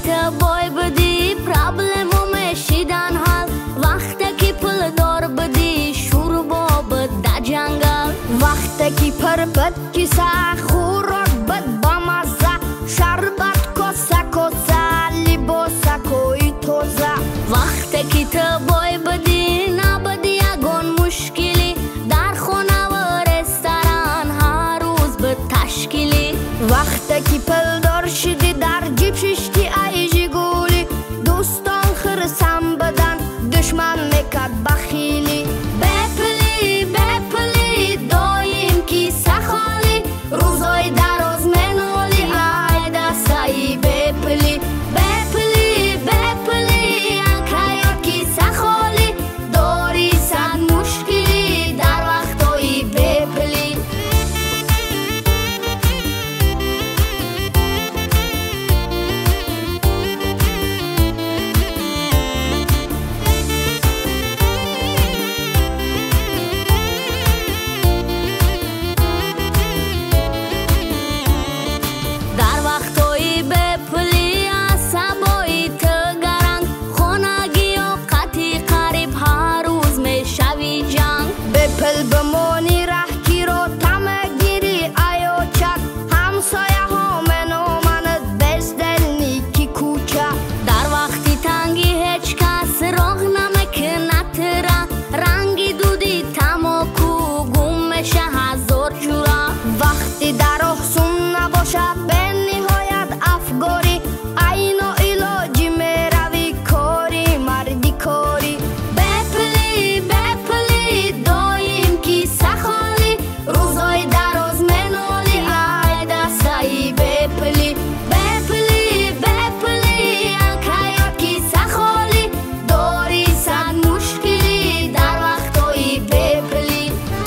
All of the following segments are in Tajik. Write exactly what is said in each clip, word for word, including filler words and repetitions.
تو بای بدی پرابلمو میشیدن حل وقتی که پل دار بدی شور باب در جنگل وقتی که پر بد کیسه خوراک بد بامزه شربت کسه کسه لباسه کوی توزه وقتی که تو بای بدی نبدی یگان مشکلی در خونه و رستوران هر روز به تشکیلی وقتی که پل دار شدی در جیب ششتی ایجی گولی دوستان خرسم بدن دشمن میکرد بخیلی بپلی بپلی دایم کیسه خالی روزای دراز منالی ای دستایی بپلی بپلی بپلی انکه کیسه خالی داری صد مشکلی در وقتایی بپلی در وقتایی بپلی عصبایی تو گرنگ خونگی و قطی قریب هر روز میشوی جنگ بپل بمانی رهگیر و تمگیری ایو چک همسایه ها منو منت بزدل نیکی کوچه در وقتی تنگی هیچ کس راه نمیکنه تره رنگی دودی تماکو گم میشه هزار جورا وقتی در احسون نباشه به نهایت افگاری اینو علاجی میروی کاری مردی کاری بپلی بپلی دایم کیسه خالی روزای دراز منالی ای دستایی بپلی بپلی بپلی انکه کیسه خالی داری صد مشکلی در وقتایی بپلی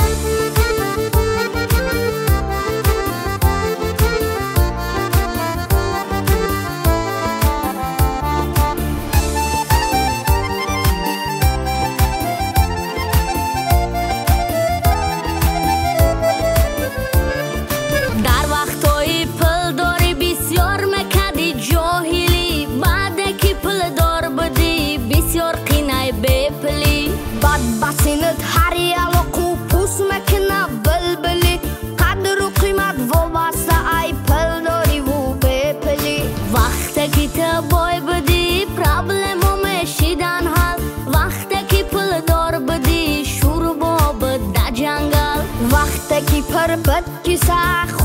در وقتایی پل داری بسیار مکدی جاهلی بعد که پل دار بدی بسیار قینای بپلی بد بسینت هر یلقو پوس مکنه بلبلی قدر و قیمت وابسته ای پل داری و بپلی وقتی که تو بای بدی پرابلمو میشیدن حل وقتی که پل دار بدی شور باب در جنگل وقتی که پر بد کیسه